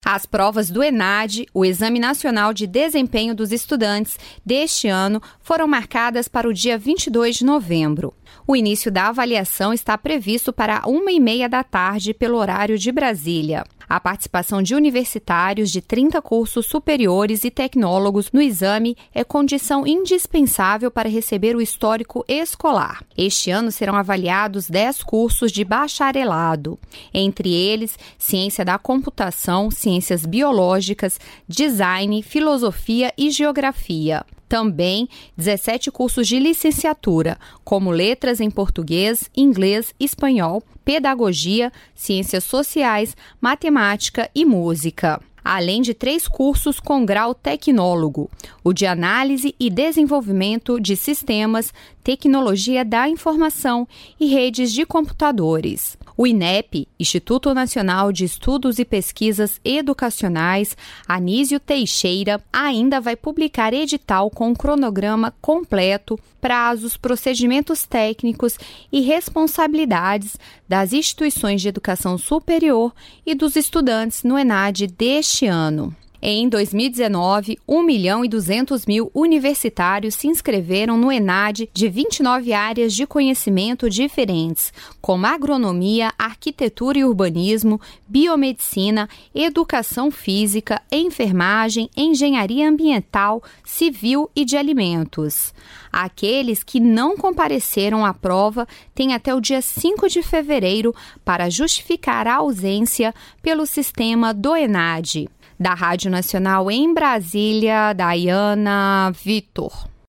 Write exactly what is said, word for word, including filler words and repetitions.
As provas do ENADE, o Exame Nacional de Desempenho dos Estudantes, deste ano foram marcadas para o dia vinte e dois de novembro. O início da avaliação está previsto para uma e meia da tarde pelo horário de Brasília. A participação de universitários de trinta cursos superiores e tecnólogos no exame é condição indispensável para receber o histórico escolar. Este ano serão avaliados dez cursos de bacharelado, entre eles Ciência da Computação, Ciências Biológicas, Design, Filosofia e Geografia. Também dezessete cursos de licenciatura, como Letras em Português, Inglês, Espanhol, Pedagogia, Ciências Sociais, Matemática e Música. Além de três cursos com grau tecnólogo, o de Análise e Desenvolvimento de Sistemas, Tecnologia da Informação e Redes de Computadores. O INEP, Instituto Nacional de Estudos e Pesquisas Educacionais, Anísio Teixeira, ainda vai publicar edital com cronograma completo, prazos, procedimentos técnicos e responsabilidades das instituições de educação superior e dos estudantes no ENADE deste ano. Em dois mil e dezenove, um milhão e duzentos mil universitários se inscreveram no ENADE de vinte e nove áreas de conhecimento diferentes, como agronomia, arquitetura e urbanismo, biomedicina, educação física, enfermagem, engenharia ambiental, civil e de alimentos. Aqueles que não compareceram à prova têm até o dia cinco de fevereiro para justificar a ausência pelo sistema do ENADE. Da Rádio Nacional em Brasília, Daiana Vitor.